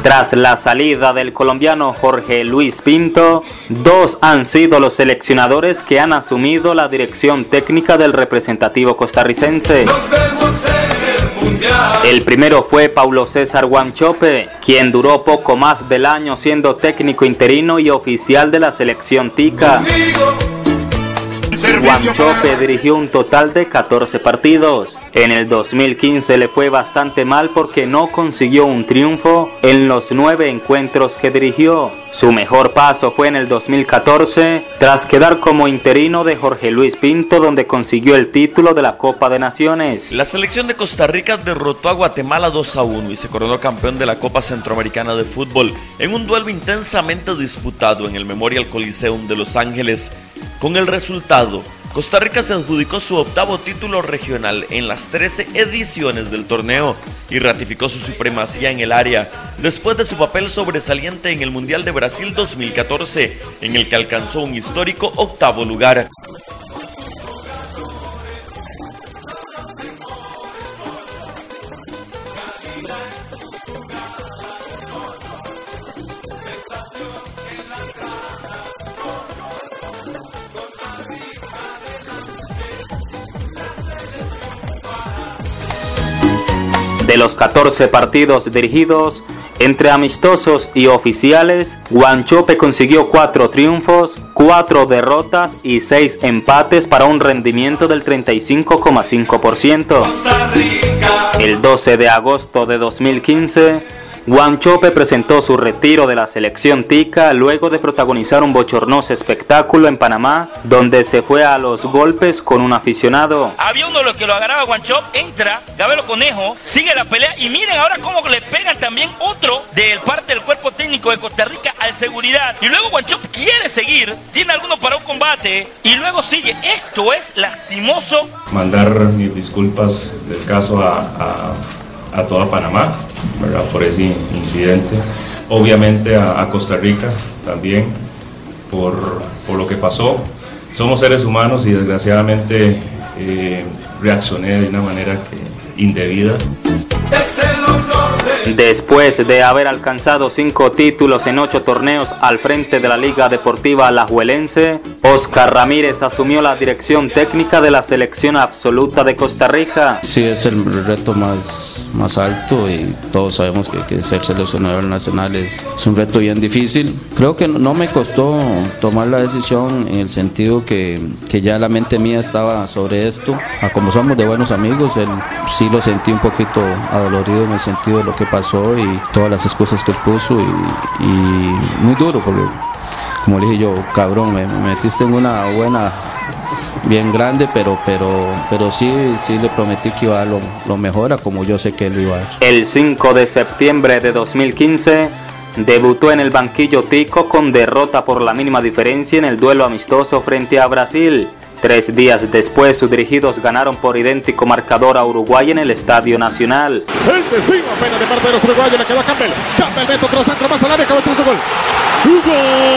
Tras la salida del colombiano Jorge Luis Pinto, 2 han sido los seleccionadores que han asumido la dirección técnica del representativo costarricense. El primero fue Paulo César Wanchope, quien duró poco más del año siendo técnico interino y oficial de la selección tica. Wanchope dirigió un total de 14 partidos. En el 2015 le fue bastante mal porque no consiguió un triunfo en los 9 encuentros que dirigió. Su mejor paso fue en el 2014, tras quedar como interino de Jorge Luis Pinto, donde consiguió el título de la Copa de Naciones. La selección de Costa Rica derrotó a Guatemala 2-1 y se coronó campeón de la Copa Centroamericana de Fútbol en un duelo intensamente disputado en el Memorial Coliseum de Los Ángeles. Con el resultado, Costa Rica se adjudicó su 8º título regional en las 13 ediciones del torneo y ratificó su supremacía en el área después de su papel sobresaliente en el Mundial de Brasil 2014, en el que alcanzó un histórico 8º lugar. De los 14 partidos dirigidos, entre amistosos y oficiales, Wanchope consiguió 4 triunfos, 4 derrotas y 6 empates para un rendimiento del 35,5%. El 12 de agosto de 2015, Wanchope presentó su retiro de la selección tica luego de protagonizar un bochornoso espectáculo en Panamá, donde se fue a los golpes con un aficionado. Había uno de los que lo agarraba a Wanchope, entra, Gabelo Conejo, sigue la pelea y miren ahora cómo le pegan también otro del parte del cuerpo técnico de Costa Rica al seguridad. Y luego Wanchope quiere seguir, tiene alguno para un combate y luego sigue. Esto es lastimoso. Mandar mis disculpas del caso a toda Panamá, ¿verdad?, por ese incidente. Obviamente a Costa Rica también por lo que pasó. Somos seres humanos y desgraciadamente reaccioné de una manera indebida. Después de haber alcanzado 5 títulos en 8 torneos al frente de la Liga Deportiva Alajuelense, Oscar Ramírez asumió la dirección técnica de la selección absoluta de Costa Rica. Sí, es el reto más alto y todos sabemos que ser seleccionador nacional es un reto bien difícil. Creo que no me costó tomar la decisión en el sentido que ya la mente mía estaba sobre esto. Como somos de buenos amigos, él sí lo sentí un poquito adolorido en el sentido de lo que pasó y todas las excusas que él puso y muy duro porque, como le dije yo, cabrón, me metiste en una buena bien grande, pero sí le prometí que iba a dar lo mejor a como yo sé que él iba a dar. El 5 de septiembre de 2015 debutó en el banquillo tico con derrota por la mínima diferencia en el duelo amistoso frente a Brasil. 3 días después, sus dirigidos ganaron por idéntico marcador a Uruguay en el Estadio Nacional. El desvío apenas de parte de los uruguayos, le quedó a Campbell. Campbell mete otro centro más al área, cabezazo, gol. ¡Gol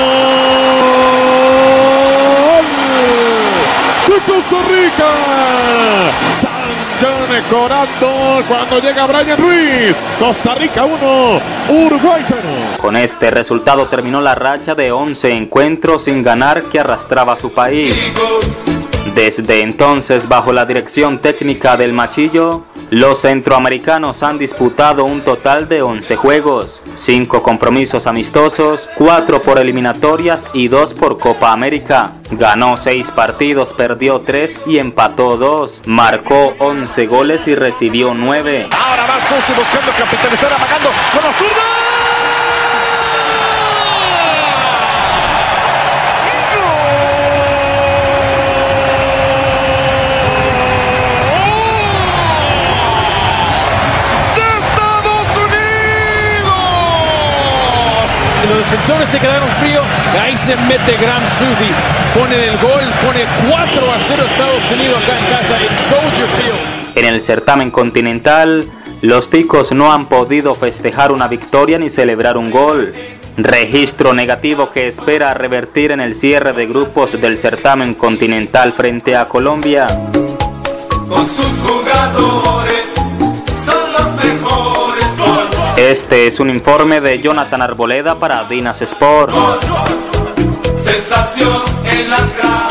de Costa Rica! Sanjone cobrando cuando llega Brian Ruiz. Costa Rica 1, Uruguay 0. Con este resultado terminó la racha de 11 encuentros sin ganar que arrastraba a su país. Desde entonces, bajo la dirección técnica del Machillo, los centroamericanos han disputado un total de 11 juegos, 5 compromisos amistosos, 4 por eliminatorias y 2 por Copa América. Ganó 6 partidos, perdió 3 y empató 2. Marcó 11 goles y recibió 9. Ahora va Sosi buscando capitalizar, amagando con la zurda. Los defensores se quedaron fríos, ahí se mete Graham Suzy, pone el gol, pone 4-0 Estados Unidos acá en casa en Soldier Field. En el certamen continental, los ticos no han podido festejar una victoria ni celebrar un gol. Registro negativo que espera revertir en el cierre de grupos del certamen continental frente a Colombia. Con sus jugadores son los mejores. Este es un informe de Jonathan Arboleda para Dinas Sport. Sensación en las